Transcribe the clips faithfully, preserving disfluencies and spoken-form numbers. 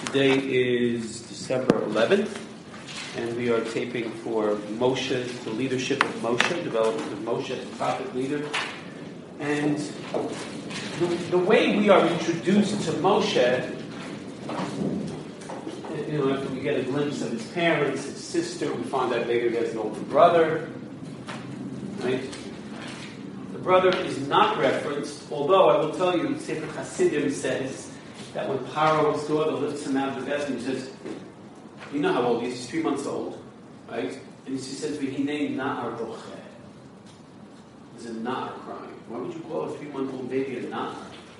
Today is December eleventh, and we are taping for Moshe, the leadership of Moshe, development of Moshe as a prophet leader. And the, the way we are introduced to Moshe, you know, after we get a glimpse of his parents, his sister, we find out later he has an older brother, right? The brother is not referenced, although I will tell you, Sefer Hasidim says that when Paro's daughter lifts him out of the basket, he says, you know how old he is, he's three months old, right? And she says, V'hinei na'ar rocheh. There's a na'ar crying. Why would you call a three-month-old baby a na'ar?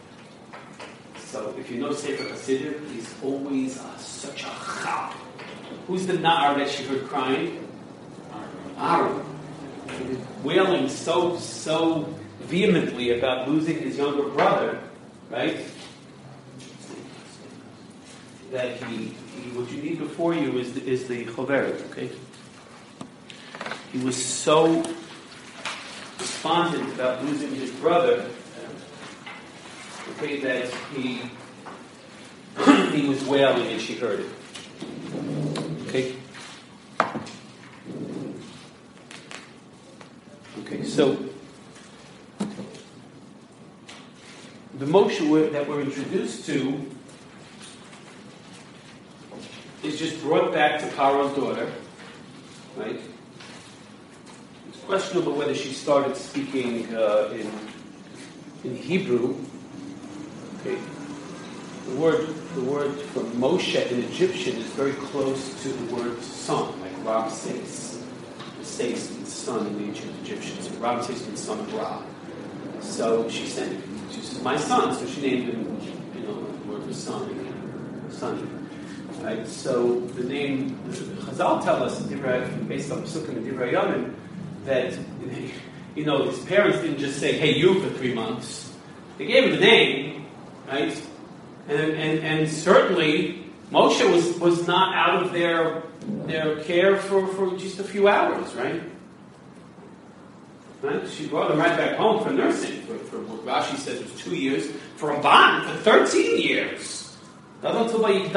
So if you know Sefer Hasidim, he's always uh, such a chap. Who's the na'ar that she heard crying? Aaron. Wailing so, so vehemently about losing his younger brother, right? That he, he, what you need before you is the, is the choveret, okay? He was so despondent about losing his brother, okay, that he he was wailing and she heard it. Okay? Okay, so the Moshe that we're introduced to is just brought back to Paro's daughter, right? It's questionable whether she started speaking uh, in in Hebrew. Okay, the word the word for Moshe in Egyptian is very close to the word son, like Ramses. Ramses means son in the ancient Egyptians. Ramses means son of Ra. So she said, she says, my son. So she named him, you know, the word for son, son. Right, so the name, the Chazal tell us, based on Pesukkim and Divrei Yomim, that, you know, his parents didn't just say, hey, you, for three months. They gave him a name, right? And and, and certainly, Moshe was, was not out of their their care for, for just a few hours, right? Right? She brought him right back home for nursing, for, for what Rashi says was two years, for a bond for thirteen years. Right?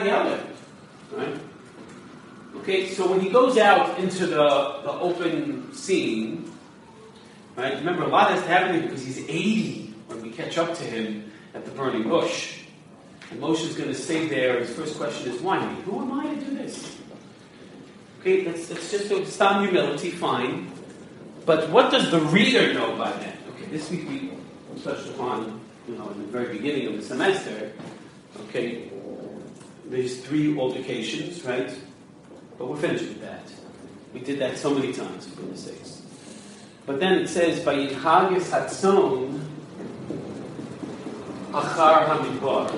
Okay, so when he goes out into the, the open scene, right? Remember, a lot has to happen because he's eighty when we catch up to him at the burning bush. And Moshe's going to stay there. His first question is, why me? Who am I to do this? Okay, that's, that's just a stam humility, fine. But what does the reader know by then? Okay, this week we touched upon, you know, in the very beginning of the semester. Okay, there's three altercations, right? But we're finished with that. We did that so many times, for goodness sakes. But then it says, Vayihagis hatzon achar hamidbar.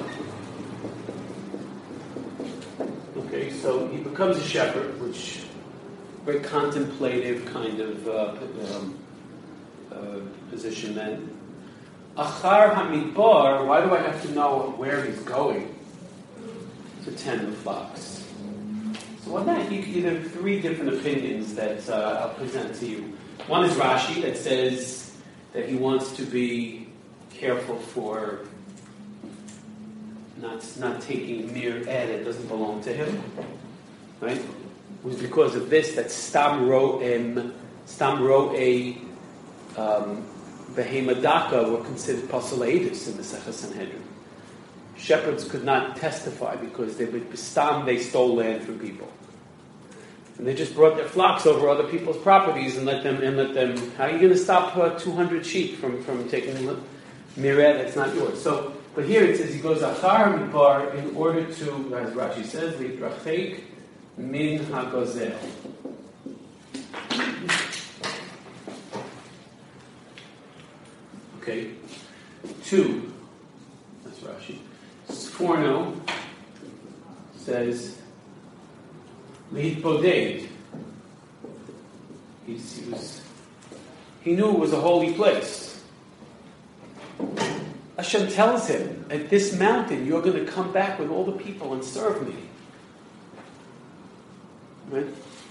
Okay, so he becomes a shepherd, which very contemplative kind of uh, um, uh, position then. Achar hamidbar, why do I have to know where he's going to tend the flocks? So on that, you can either three different opinions that uh, I'll present to you. One is Rashi that says that he wants to be careful for not not taking mere ed that doesn't belong to him, right? It was because of this that stam ro'em, stam ro'e, um, Behemadaka were considered pasaladis in the Sefer Sanhedrin. Shepherds could not testify because they would stam, they stole land from people, and they just brought their flocks over other people's properties and let them and let them. How are you going to stop uh, two hundred sheep from from taking mired that's not yours? So, but here it says he goes achar midbar in order to, as Rashi says, litrachek min hagozel. Okay, two, that's Rashi. Sforno says, Leid Boded. He was, he knew it was a holy place. Hashem tells him, at this mountain, you're going to come back with all the people and serve me. Right?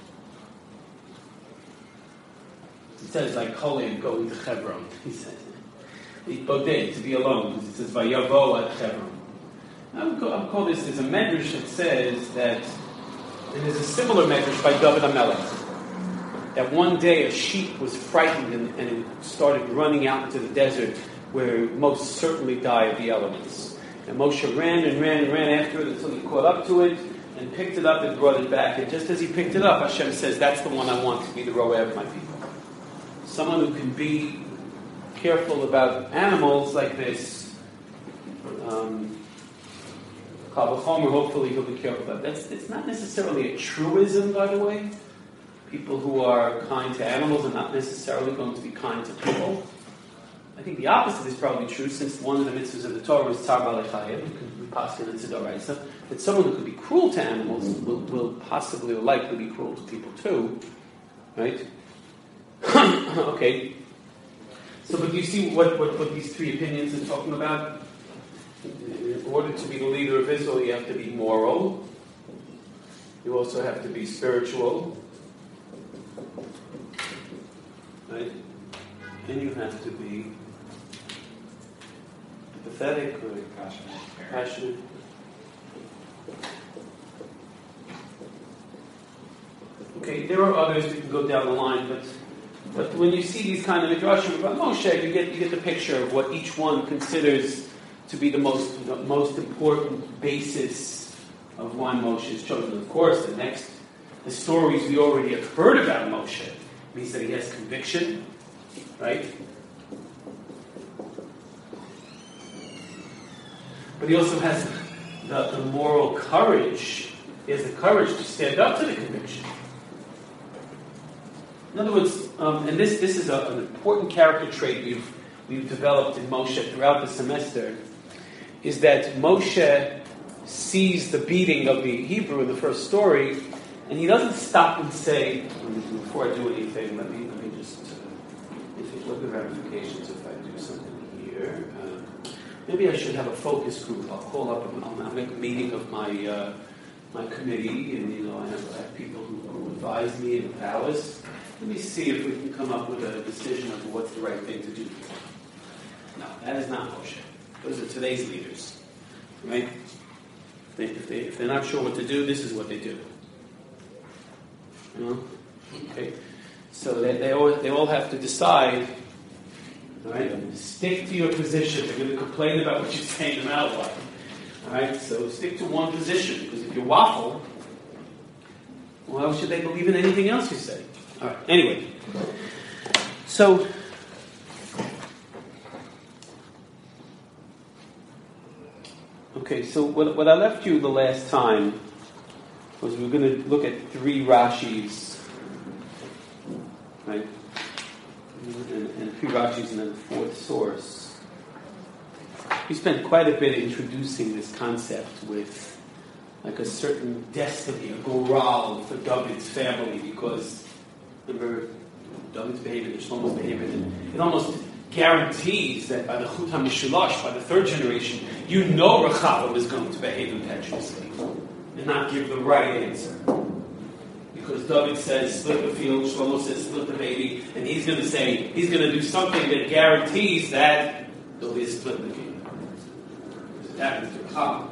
It says, like Kohen going to Hebron, he says. Boded, to be alone, because it says Vayavo at Hebron. I would call, I would call this, there's a medrash that says that, and there's a similar medrash by David HaMelech, that one day a sheep was frightened and, and it started running out into the desert where it most certainly died of the elements. And Moshe ran and ran and ran after it until he caught up to it and picked it up and brought it back. And just as he picked it up, Hashem says, that's the one I want to be the roeh of my people. Someone who can be careful about animals like this. Um, Kal v'chomer, hopefully he'll be careful about that. That's, it's not necessarily a truism, by the way. People who are kind to animals are not necessarily going to be kind to people. I think the opposite is probably true, since one of the mitzvahs of the Torah is tzar b'alei chayim, we pass it into d'oraisa, that someone who could be cruel to animals will, will possibly or likely be cruel to people too, right? Okay. So, but do you see what, what, what these three opinions are talking about? In order to be the leader of Israel, you have to be moral. You also have to be spiritual. Right? And you have to be pathetic or passionate. passionate. Okay, there are others we can go down the line, but but when you see these kind of midrashim about Moshe, you get you get the picture of what each one considers to be the most the most important basis of why Moshe is chosen. Of course, the next the stories we already have heard about Moshe means that he has conviction, right? But he also has the, the moral courage. He has the courage to stand up to the conviction. In other words, um, and this this is a, an important character trait we've we've developed in Moshe throughout the semester, is that Moshe sees the beating of the Hebrew in the first story, and he doesn't stop and say, before I do anything, let me let me just uh, look at the ramifications if I do something here. Uh, maybe I should have a focus group. I'll call up and I'll make a meeting of my uh, my committee, and you know I have, I have people who, who advise me in the palace. Let me see if we can come up with a decision of what's the right thing to do. No, that is not Moshe. Those are today's leaders, right? If, they, if, they, if they're not sure what to do, this is what they do. You know? Okay. So they, they all they all have to decide. Right? Stick to your position. They're going to complain about what you're saying in outline. All right. So stick to one position, because if you waffle, well, how should they believe in anything else you say? All right. Anyway, so okay. So what, what I left you the last time was we were going to look at three Rashis, right? And, and three Rashis, and then the fourth source. We spent quite a bit introducing this concept with like a certain destiny, a goral for David's family, because remember, David's behavior, Shlomo's behavior, it almost guarantees that by the Chut HaMishulash, by the third generation, you know Rechavam is going to behave impetuously and not give the right answer. Because David says, split the field, Shlomo says, split the baby, and he's going to say, he's going to do something that guarantees that there'll be a split in the kingdom. That is the Rechavam.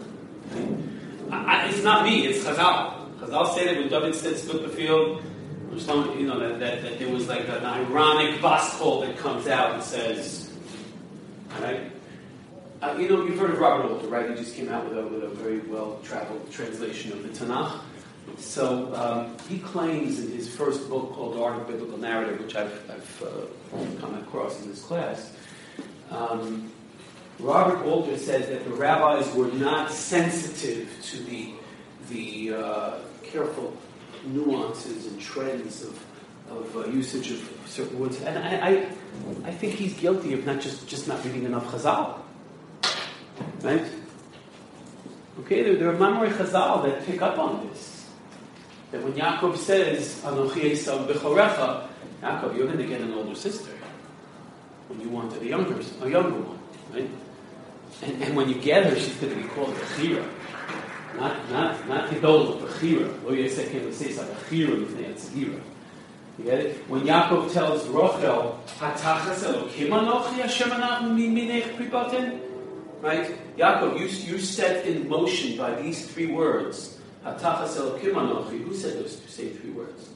It's not me, it's Chazal. Chazal said that when David said, split the field, you know, that, that, that there was like an ironic baskol that comes out and says, right? Uh, you know, you've heard of Robert Alter, right? He just came out with a, with a very well-traveled translation of the Tanakh. So um, he claims in his first book called The Art of Biblical Narrative, which I've, I've uh, come across in this class, um, Robert Alter says that the rabbis were not sensitive to the the uh, careful nuances and trends of, of uh, usage of certain words. And I, I I think he's guilty of not just, just not reading enough Chazal. Right? Okay, there, there are Mamre Chazal that pick up on this. That when Yaakov says, Anochi Esav B'chorecha, Yaakov, you're going to get an older sister. When you wanted a younger, a younger one. Right? And, and when you get her, she's going to be called Bechira. Not not not Gedol, but Bechira. Lo Yisek Elisesa, Bechira Lifnei Tzivira. You get it? When Yaakov tells Rochel, Hatachas Elokim Anochi Hashem Anachnu Minech Pripatin, right? Yaakov, you, you're set in motion by these three words. Hatachas Elokim Anochi. Who said those same three words?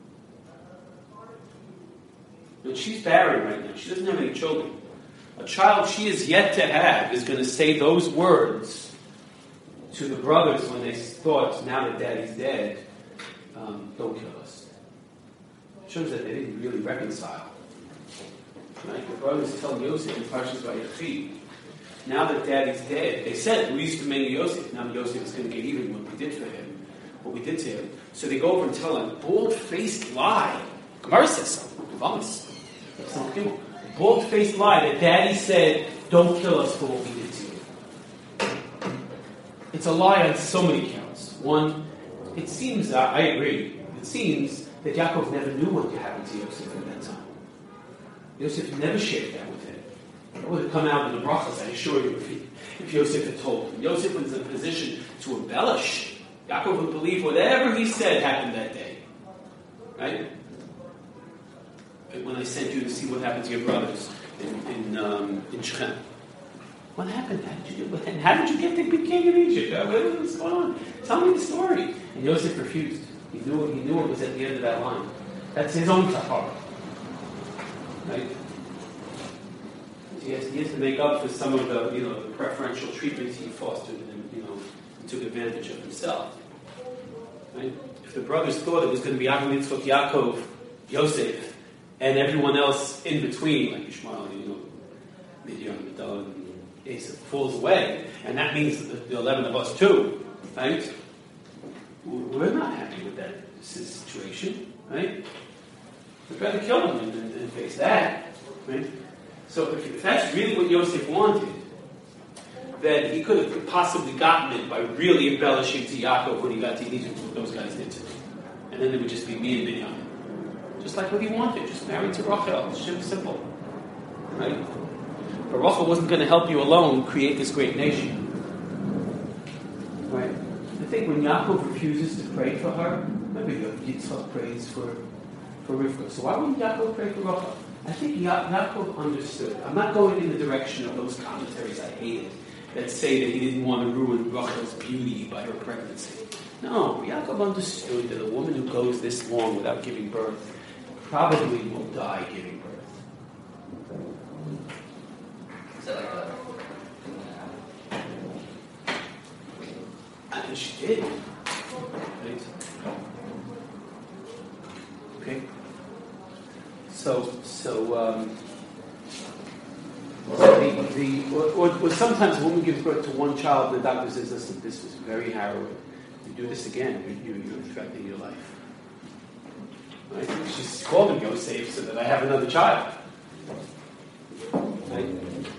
But she's barren right now. She doesn't have any children. A child she is yet to have is going to say those words to the brothers when they thought, now that daddy's dead, um, don't kill us. It shows that they didn't really reconcile. Right? The brothers tell Yosef in Parshas Vayechi, now that daddy's dead, they said, we used to make Yosef, now Yosef is going to get even what we did for him, what we did to him. So they go over and tell him a bald-faced lie. Gemara says so. Vamos. Bald-faced lie that daddy said, don't kill us for what we did to you. It's a lie on so many counts. One, it seems, uh, I agree, it seems that Yaakov never knew what happened to Yosef at that time. Yosef never shared that with him. It would have come out in the brachas, I assure you, if, he, if Yosef had told him. Yosef was in a position to embellish. Yaakov would believe whatever he said happened that day. Right? When I sent you to see what happened to your brothers in in, um, in Shechem. What happened? How did you get, how did you get to be king of Egypt? What was going on? Tell me the story. And Yosef refused. He knew he knew it was at the end of that line. That's his own tahara. Right? He has, he has to make up for some of the, you know, the preferential treatment he fostered and, you know, took advantage of himself. Right? If the brothers thought it was going to be Avraham, Yitzchak, Yaakov, Yosef, and everyone else in between, like Ishmael, you know, Midian, Medan, and Esau, falls away, and that means the, the eleven of us too, right? We're not happy with that situation, right? We'd rather kill them and, and, and face that, right? So if, if that's really what Yosef wanted, then he could have possibly gotten it by really embellishing to Yaakov when he got to Egypt, what those guys did to him. And then it would just be me and Binyamin. Just like what he wanted, just married to Rachel. It's simple. Right? But Rachel wasn't going to help you alone create this great nation. Right? I think when Yaakov refuses to pray for her, maybe Yitzchak prays for, for Rivka. So why wouldn't Yaakov pray for Rachel? I think Ya- Yaakov understood. I'm not going in the direction of those commentaries I hated that say that he didn't want to ruin Rachel's beauty by her pregnancy. No, Yaakov understood that a woman who goes this long without giving birth probably will die giving birth. Is that like a... And she did. Right? Okay. So, so, um, so the, the or, or, or sometimes a woman gives birth to one child, and the doctor says, listen, this was very harrowing. You do this again, you, you, you're threatening your life. Right? She's calling Yosef so that I have another child. Right?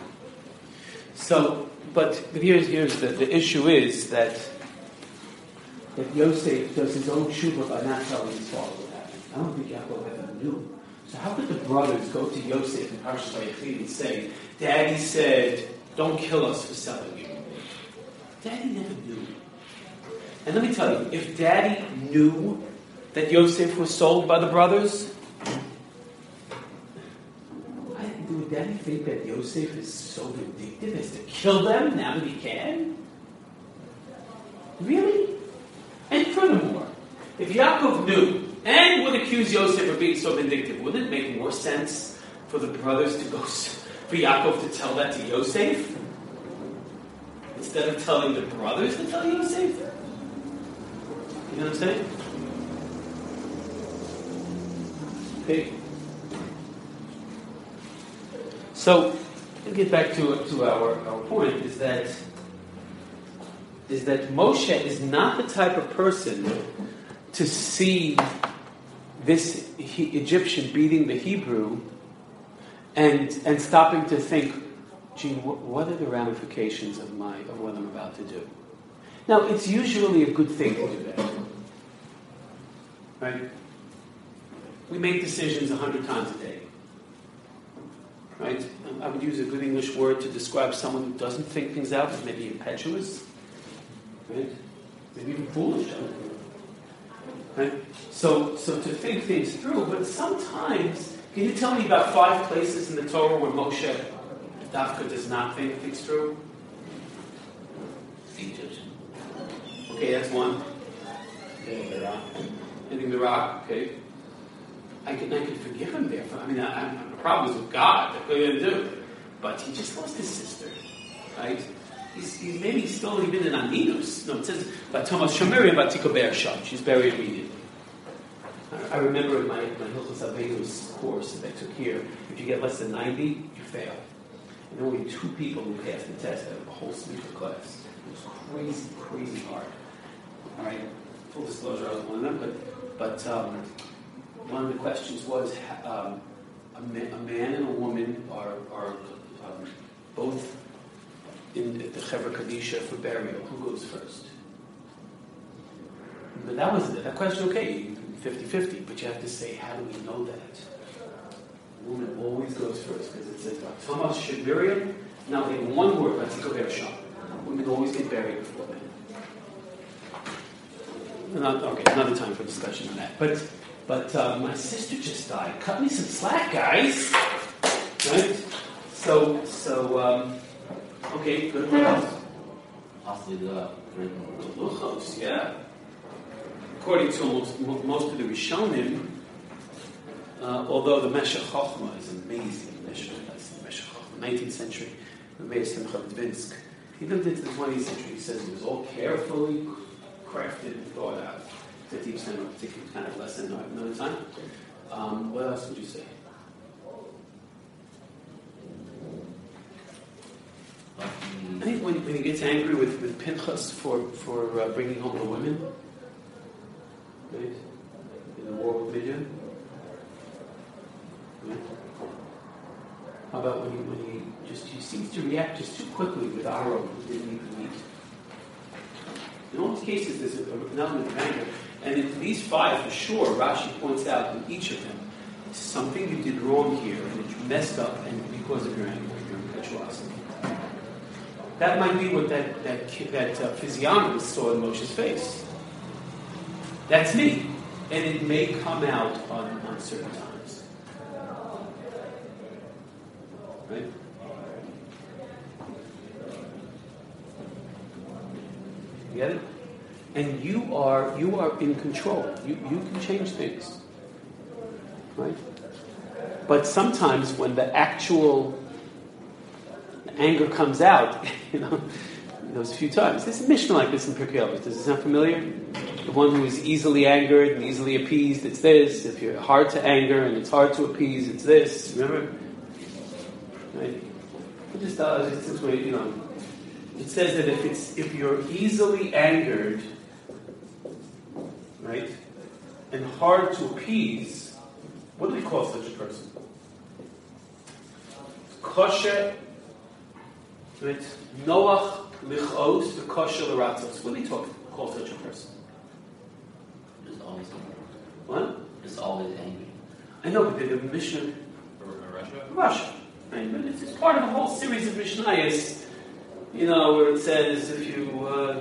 So, but here's, here's the, the issue is that that Yosef does his own tshuva by not telling his father what happened. I don't think Yaakov ever knew. So how could the brothers go to Yosef in Parshas Vayechi and say, Daddy said, don't kill us for selling you? Daddy never knew. And let me tell you, if Daddy knew that Yosef was sold by the brothers, I, would Daddy think that Yosef is so vindictive as to kill them now that he can? Really? And furthermore, if Yaakov knew and would accuse Yosef of being so vindictive, wouldn't it make more sense for the brothers to go, for Yaakov to tell that to Yosef instead of telling the brothers to tell Yosef? You know what I'm saying? Okay. So, to get back to to our, our point is that is that Moshe is not the type of person to see this he, Egyptian beating the Hebrew and and stopping to think, gee, what, what are the ramifications of my of what I'm about to do? Now, it's usually a good thing to do that, right? We make decisions a hundred times a day, right? I would use a good English word to describe someone who doesn't think things out, as maybe impetuous, right? Maybe even foolish. Right? So, so to think things through, but sometimes, can you tell me about five places in the Torah where Moshe Dafka does not think things through? Okay, that's one. Anything the rock, okay. I can I can forgive him there. For, I mean, I, I, the problem is with God. What are you going to do? But he just lost his sister, right? He's, he's maybe still even in Aninus. No, it says, but Thomas Shemirim Batiko Be'er. She's buried immediately. I remember in my, my Hilchos Aveinus course that I took here, if you get less than ninety, you fail. And there were only two people who passed the test out of the whole Smicha class. It was crazy, crazy hard. All right, full disclosure, I was one of them, but, but um, one of the questions was, um, a, man, a man and a woman are, are um, both in the Chevra Kadisha for burial. Who goes first? But that was it. That question, okay, fifty-fifty, but you have to say, how do we know that? The woman always goes first, because it says, Thomas Shebirian, now in one word, let's go there, Shah. Women always get buried before men. Not, okay, another time for discussion on that. But but uh, my sister just died. Cut me some slack, guys. Right? So, so um, okay, good. What else? Possibly the Luchos, yeah. According to most, most of the Rishonim, uh, although the Meshech Chochmah is amazing, Meshech Chochmah, nineteenth century, the Meir Simcha Dvinsk, he lived into the twentieth century. He says it was all carefully crafted and thought out. fifty percent of a particular kind of lesson another time. Um, what else would you say? I think when, when he gets angry with, with Pinchas for, for uh, bringing home the women, right? In the war with Midian. Right? How about when he, when he just he seems to react just too quickly with Aaron, who didn't even meet. In all these cases, there's an element of anger. And in these five, for sure, Rashi points out in each of them, something you did wrong here, and that you messed up, and because of your anger, your impetuosity. That might be what that that that uh, physiognomist saw in Moshe's face. That's me, and it may come out on, on certain times. Right? You get it? And you are you are in control. You you can change things. Right? But sometimes when the actual anger comes out, you know, those few times. There's a mission like this in Pirkei Avos. Does it sound familiar? The one who is easily angered and easily appeased, it's this. If you're hard to anger and it's hard to appease, it's this. Remember? Right? It just does. It's this way, you know. It says that if it's if you're easily angered, right, and hard to appease, what do we call such a person? Kosher. Right? Noach lichos v'kosher l'ratzos. What do we talk call such a person? Just always angry. What? Just always angry. I know, but the Mishnah. Russia? Russia. Right? But it's, it's part of a whole series of Mishnayos, you know, where it says if you, uh,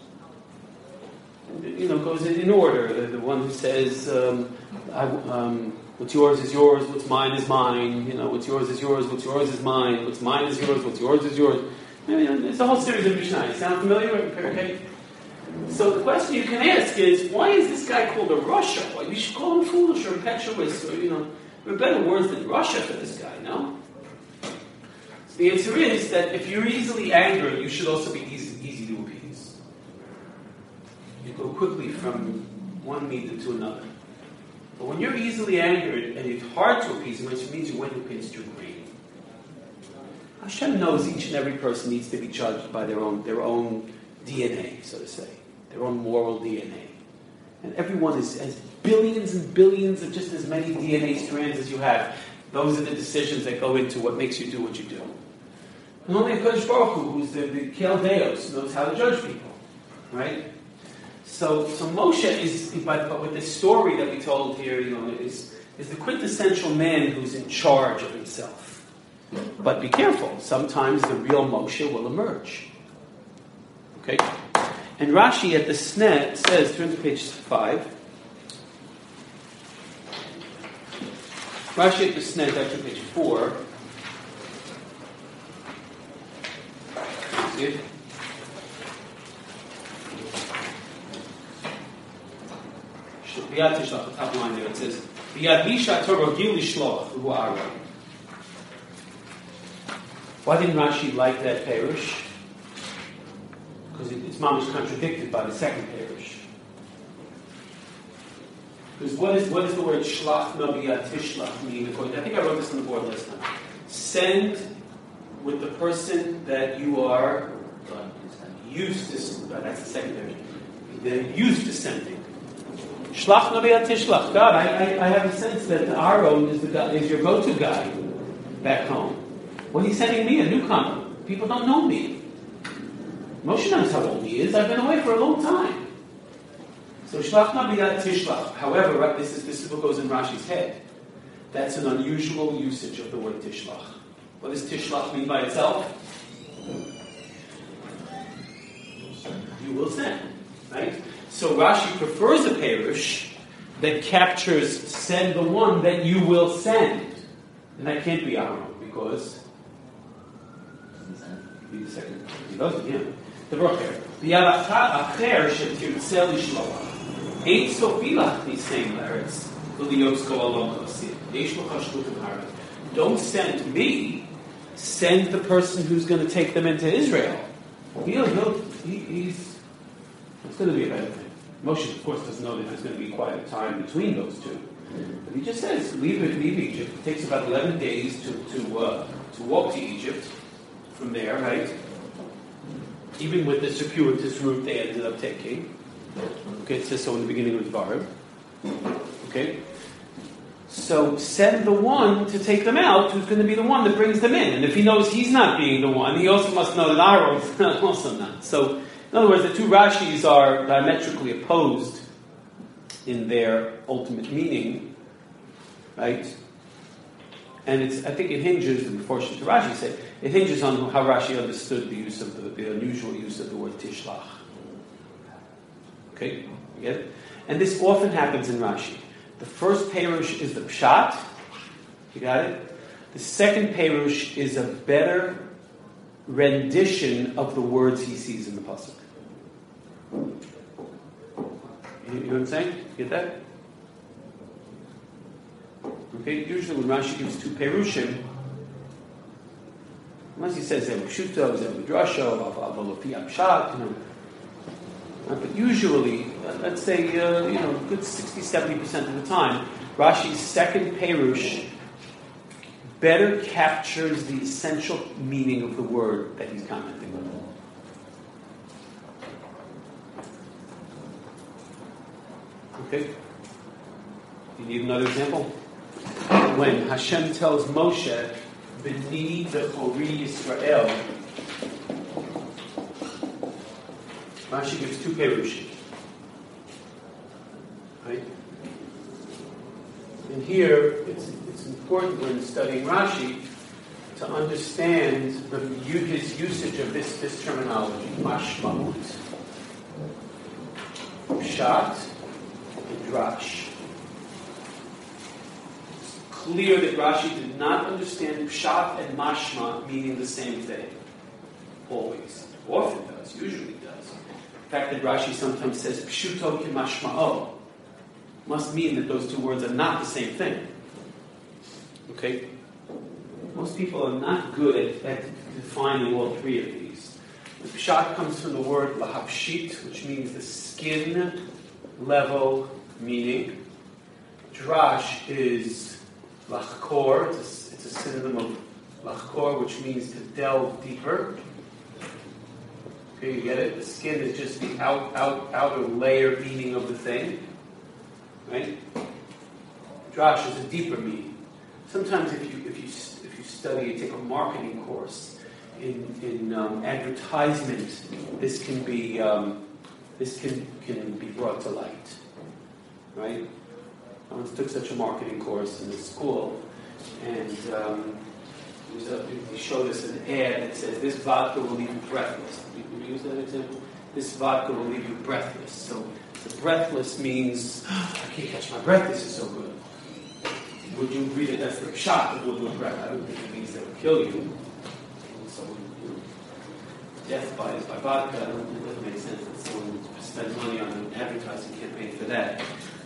you know, goes in, in order. The, the one who says, um, I, um, what's yours is yours, what's mine is mine. You know, what's yours is yours, what's yours is mine. What's mine is yours, what's yours is yours. You know, it's a whole series of Mishnah. Sound familiar with Pirkei? So the question you can ask is, why is this guy called a Russia? Why you should call him foolish or impetuous, or you know, there are better words than Russia for this guy, no? So the answer is that if you're easily angered, you should also be easy, easy to appease. You go quickly from one meter to another. But when you're easily angered and it's hard to appease, which means you went against your grain. Hashem knows each and every person needs to be judged by their own their own D N A, so to say, their own moral D N A. And everyone is, has billions and billions of just as many D N A strands as you have. Those are the decisions that go into what makes you do what you do. And only HaKadosh Baruch Hu, who's the, the Kel Deos, knows how to judge people, right? So, so Moshe is, but, but with this story that we told here, you know, is is the quintessential man who's in charge of himself. But be careful. Sometimes the real Moshe will emerge. Okay? And Rashi at the Snet says, turn to page five. Rashi at the Snet, actually page four. See it? Biyad Tishlach, the top line there, it says, Biyad Misha Torah Gil Shloch, Hu Aaron. Why didn't Rashi like that parish? Because it, its mom is contradicted by the second parish. Because what is what is the word Shlach Nabiyat Tishlach mean? According, I think I wrote this on the board last time. Send with the person that you are used to. Uh, that's the second parish. They're used to sending. Shlach Nabiyat Tishlach. God, I, I, I have a sense that Aaron is the guy, is your go-to guy back home. Well, he's sending me a newcomer. People don't know me. Moshe knows how old he is. I've been away for a long time. So Shlach Nabiyat Tishlach. However, right, this is this is what goes in Rashi's head. That's an unusual usage of the word Tishlach. What does Tishlach mean by itself? You will send, right? So Rashi prefers a parish that captures send the one that you will send, and that can't be Aaron because. Be the second. He doesn't, yeah. The Rocher. B'yad acher shetirtze lishloach. Ain't sofi lachnisein la'aretz v'liyos kol alon chassid. Yesh lo chashlutim hara. Don't send me. Send the person who's going to take them into Israel. He'll, he'll, he, he's. It's going to be a better thing. Moshe, of course, doesn't know that there's going to be quite a time between those two. But he just says, leave it, leave Egypt. It takes about eleven days to to uh, to walk to Egypt. From there, right? Even with the circuitous route they ended up taking. Okay, it says so in the beginning of the Dvarim. Okay? So send the one to take them out who's going to be the one that brings them in. And if he knows he's not being the one, he also must know that Aaron's also not. So, in other words, the two Rashis are diametrically opposed in their ultimate meaning, right? And it's, I think it hinges, and before to Rashi said, it hinges on how Rashi understood the use of the, the unusual use of the word tishlach. Okay, you get it? And this often happens in Rashi. The first perush is the pshat. You got it? The second perush is a better rendition of the words he sees in the pasuk. You, you know what I'm saying? You get that? Okay, usually when Rashi gives two perushim, unless he says Zev Pshuto, Zev Midrasho, Avalofi Apshat, you know. Uh, but usually, uh, let's say, uh, you know, good sixty to seventy percent of the time, Rashi's second perush better captures the essential meaning of the word that he's commenting on. Okay? You need another example? When Hashem tells Moshe, B'ni Bechori Yisrael, Rashi gives two perushim. Right? And here, it's, it's important when studying Rashi to understand the, his usage of this, this terminology, mashma'ut, pshat, and drash. Clear that Rashi did not understand pshat and mashma meaning the same thing. Always. Often does, usually does. The fact that Rashi sometimes says pshuto ki mashma'o must mean that those two words are not the same thing. Okay? Most people are not good at, at defining all three of these. The pshat comes from the word lahapshit, which means the skin level meaning. Drash is lachkor, it's a, it's a synonym of lachkor, which means to delve deeper. Okay, you get it? The skin is just the out, out, outer layer meaning of the thing. Right? Drash is a deeper meaning. Sometimes if you if you if you study, you take a marketing course in in um, advertisement, this can be um, this can can be brought to light. Right? I once took such a marketing course in the school, and um, it was a, they showed us an ad that says, this vodka will leave you breathless. Did you use that example? This vodka will leave you breathless. So the breathless means, oh, I can't catch my breath, this is so good. Would you read it as the shot that will do breath? I don't think it means that will kill you. So, you know, death by, by vodka, I don't think it doesn't make sense that someone spends money on an advertising campaign for that.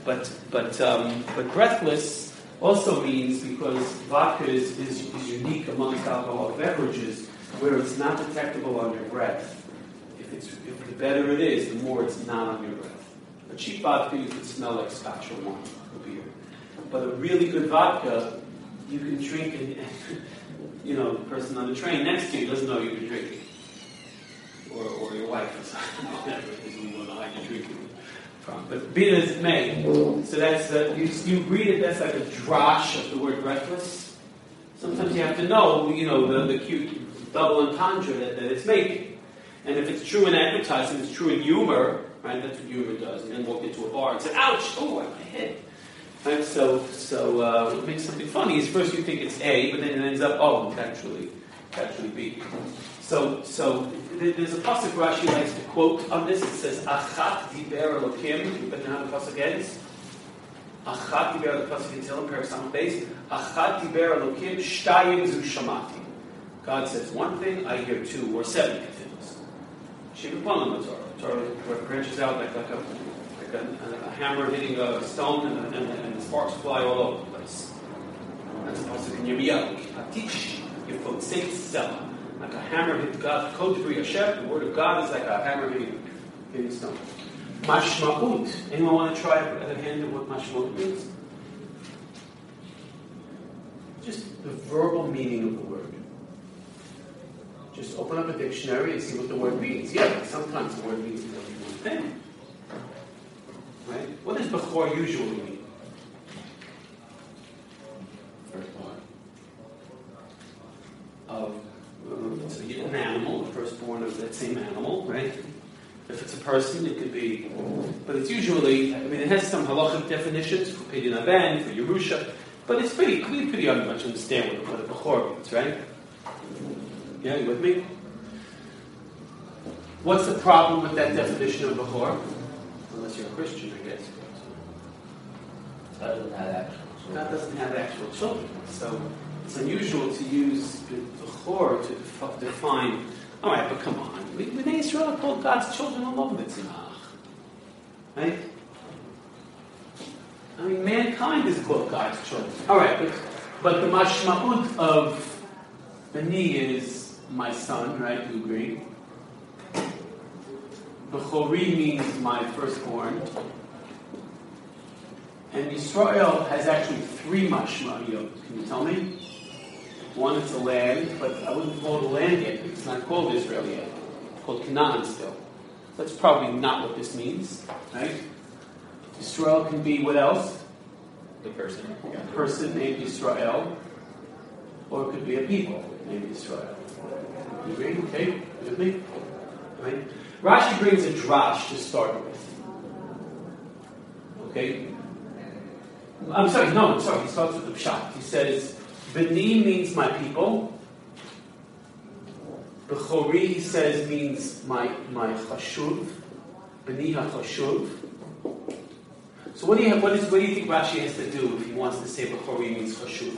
but but um, but breathless also means because vodka is, is, is unique amongst alcoholic beverages, where it's not detectable on your breath. If it's if the better it is, the more it's not on your breath. A cheap vodka you could smell like Scotch or wine or beer, but a really good vodka you can drink, and you know the person on the train next to you doesn't know you've been drinking, or or your wife or something, whatever it is, we don't know how you're drinking. From. But be it as it may, so that's uh, you, you agree that that's like a drosh of the word breathless. Sometimes you have to know, you know, the, the cute double entendre that, that it's making. And if it's true in advertising, it's true in humor, right? That's what humor does. And then walk into a bar and say, "Ouch! Oh, my head." Right? So, so uh, what makes something funny is first you think it's A, but then it ends up oh, it's actually, it's actually B. So, so there's a pasuk Rashi likes to quote on this. It says, "Achat diber Elokim." But now the pasuk ends. Achat diber the pasuk in Tehillim Perek Beis. Achat diber Elokim shtayim zu shamati. God says one thing, I hear two or seventy things. Shiva Panim the Torah. Torah branches out like like a like a, a hammer hitting a stone, and, and, and the sparks fly all over the place. That's a pasuk in Yirmiyahu. Atish yifotzei selah. Like a hammer hit God. Kol Divrei Hashem, the word of God is like a hammer hitting hitting stone. Mashma'ut. Anyone want to try at a hand of what mashma'ut means? Just the verbal meaning of the word. Just open up a dictionary and see what the word means. Yeah, sometimes the word means more than one thing. Right? What does Bechor usually mean? Firstborn. Of So you get an animal, the firstborn of that same animal, right? If it's a person, it could be, but it's usually, I mean, it has some halachic definitions for Pidyon Aben, for Yerusha, but it's pretty clear, pretty much understand what, what a Bechor means, right? Yeah, you with me? What's the problem with that definition of Bechor? Unless you're a Christian, I guess. God doesn't have actual children. God doesn't have actual children, so it's unusual to use Bechor to def- define. All right, but come on, we, Bnei Israel called God's children all over the Tanakh, right? I mean, mankind is called God's children. All right, but but the mashma'ut of Bani is my son, right? You agree? Bechori means my firstborn. And Yisrael has actually three mashma'iyot. Can you tell me? One, it's a land, but I wouldn't call it a land yet. It's not called Israel yet. It's called Canaan still. That's probably not what this means, right? Israel can be what else? The person. A person named Israel, or it could be a people named Israel. You agree? Okay, you with me? Right? Rashi brings a drash to start with. Okay? I'm sorry, no, I'm sorry. He starts with the pshat. He says, B'ni means my people. Bechori, he says, means my my chashuv. B'ni ha-chashuv. So what do you have, what is what do you think Rashi has to do if he wants to say Bechori means chashuv?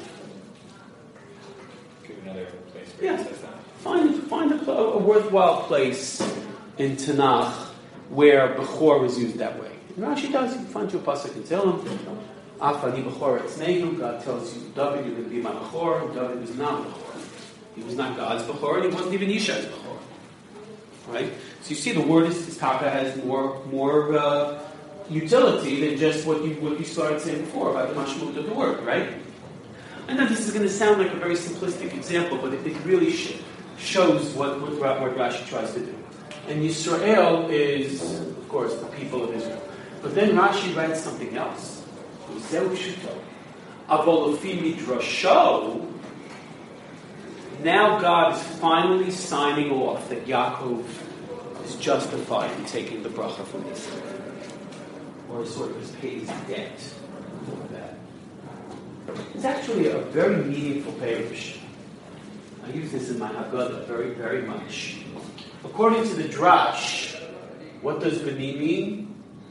Give another place. Yeah. Find find a, a worthwhile place in Tanakh where Bechor is used that way. And Rashi does. You can find you a pasuk in Tehillim. Afani Bechor Etznegu. God tells you, David, you're going to be my Bechor. David was not Bechor. He was not God's Bechor, and he wasn't even Yishai's Bechor. Right? So you see, the word is Taka has more more uh, utility than just what you what you started saying before about the mashmut of the word. Right? I know this is going to sound like a very simplistic example, but it, it really sh- shows what, what what Rashi tries to do. And Yisrael is, of course, the people of Israel. But then Rashi writes something else. Now God is finally signing off that Yaakov is justified in taking the bracha from Esau, or sort of has paid his debt for that. It's actually a very meaningful parish. I use this in my Haggadah very, very much. According to the Drash, what does B'ni mean?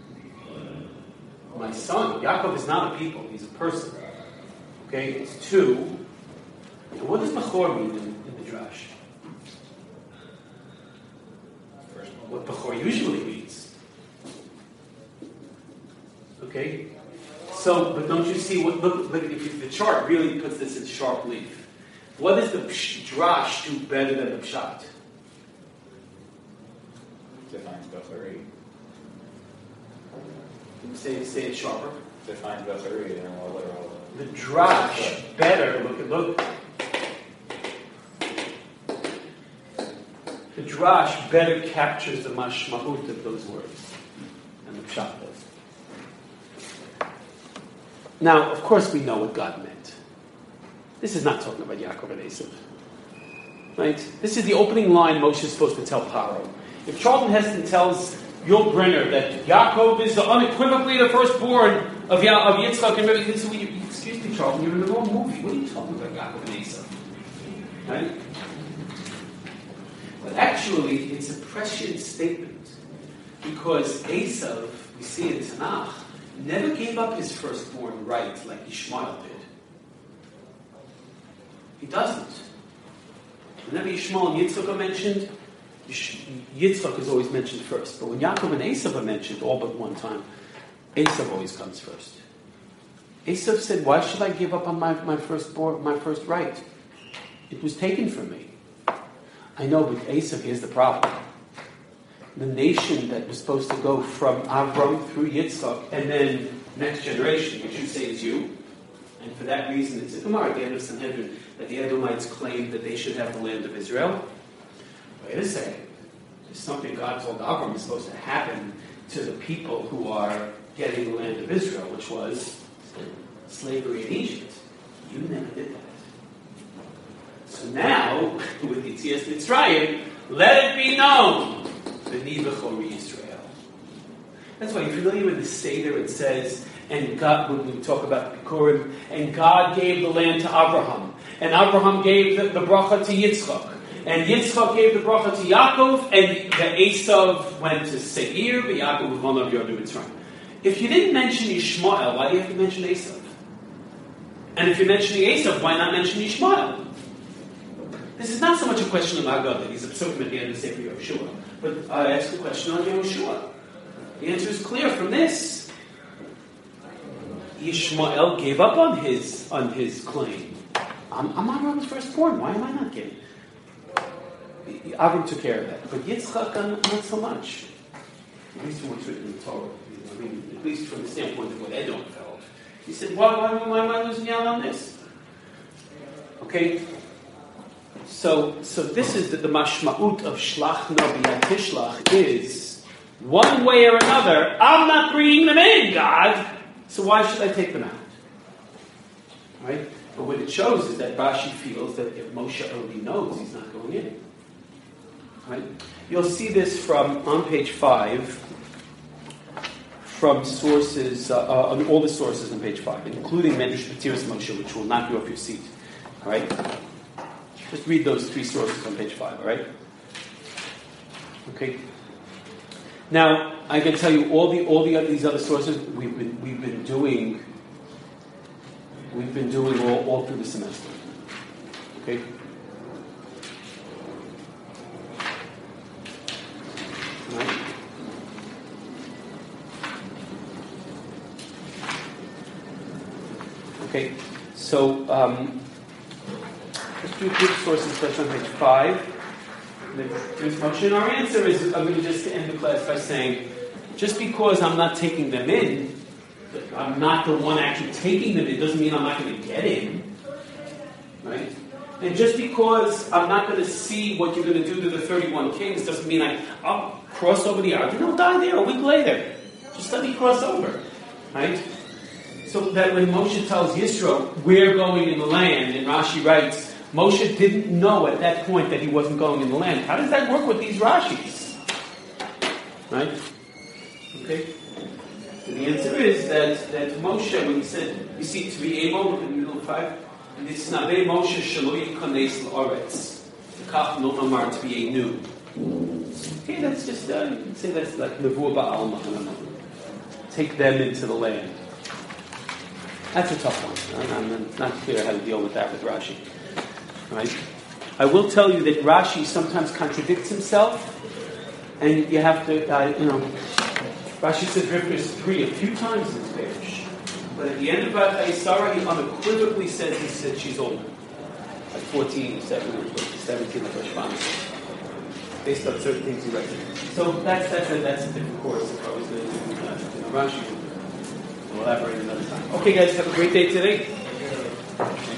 My son. Yaakov is not a people, he's a person. Okay, it's two. And what does Bechor mean in, in the Drash? What Bechor usually means. Okay, So, but don't you see what? Look, look if you, the chart really puts this in sharp relief. What does the psh, drash do better than the pshat? Defines Bethari. Say, say it sharper. Defines Bethari and all literal. The drash better. Look at look. The drash better captures the mashma'ut of those words than the pshat does. Now, of course, we know what God meant. This is not talking about Yaakov and Esav. Right? This is the opening line Moshe is supposed to tell Paro. If Charlton Heston tells Yul Brynner that Yaakov is the unequivocally the firstborn of, ya- of Yitzchak and Rebbe, so you, excuse me, Charlton, you're in the wrong movie. What are you talking about, Yaakov and Esav? Right? But actually, it's a prescient statement because Esav, we see in Tanakh, never gave up his firstborn right like Ishmael did. He doesn't. Whenever Ishmael and Yitzchak are mentioned, Yitzchak is always mentioned first. But when Yaakov and Esav are mentioned, all but one time, Esav always comes first. Esav said, why should I give up on my, my, firstborn, my first right? It was taken from me. I know, but Esav, here's the problem. The nation that was supposed to go from Avram through Yitzchak, and then next generation, which you say is you, and for that reason, it's a Gemara at the end of Sanhedrin that the Edomites claimed that they should have the land of Israel. Wait a second. There's something God told Avram is supposed to happen to the people who are getting the land of Israel, which was slavery in Egypt. You never did that. So now, with Yitzias Mitzrayim, let it be known, B'ni B'chori Yisrael. That's why you're familiar with the Seder. It says, and God, when we talk about Bikurim, and God gave the land to Abraham, and Abraham gave the, the bracha to Yitzchak, and Yitzchak gave the bracha to Yaakov, and the Esav went to Seir, but Yaakov was one of Yodu Mitzrayim. If you didn't mention Ishmael, why do you have to mention Esav? And if you're mentioning Esav, why not mention Ishmael? This is not so much a question of Agad that he's a psukim at the end of Sefer Yehoshua, but I ask the question on Yehoshua. The answer is clear from this. Ishmael gave up on his on his claim. I'm, I'm Avram's firstborn. Why am I not getting? Avram took care of that, but Yitzchak not so much. At least from what's written in the Torah. I mean, at least from the standpoint of what Edom felt. He said, "Why, why, why am I losing out on this?" Okay. So, so this is the, the mashma'ut of shlach nabi tishlach is one way or another. I'm not bringing them in, God. So why should I take them out? Right? But what it shows is that Rashi feels that if Moshe already knows, he's not going in. Right? You'll see this from on page five, from sources uh, uh, on all the sources on page five, including Medrash Patiras Moshe, which will knock you off your seat. All right. Just read those three sources on page five, all right? Okay. Now, I can tell you all the all the other, these other sources we've been we've been doing we've been doing all, all through the semester. Okay. All right. Okay. So. Um, Let's do good sources first on page five. There's Moshe. Our answer is, I'm going to just end the class by saying, just because I'm not taking them in, I'm not the one actually taking them in, doesn't mean I'm not going to get in. Right? And just because I'm not going to see what you're going to do to the thirty-one kings, doesn't mean I, I'll cross over the Ark and I'll die there a week later. Just let me cross over. Right? So that when Moshe tells Yisro, we're going in the land, and Rashi writes, Moshe didn't know at that point that he wasn't going in the land. How does that work with these Rashis? Right? Okay? So the answer is that, that Moshe, when he said, you see, to be able, look in the middle of five, and it's Nabei Moshe Shaloi Kanes L'Oretz. Kach no Amar, to be a new. Okay, that's just, uh, you can say that's like Nevuah Ba'alma. I don't know. Take them into the land. That's a tough one. I'm not clear how to deal with that with Rashi. Right? I will tell you that Rashi sometimes contradicts himself, and you have to, uh, you know, Rashi says Rivka is three a few times in this page. But at the end of Sarah, he unequivocally says he said she's older. Like fourteen, seventeen, seventeen, like Rashbam says. Based on certain things he read. So that's that's a, that's a different course. If I was going to do uh, Rashi, we'll elaborate another time. Okay, guys, have a great day today.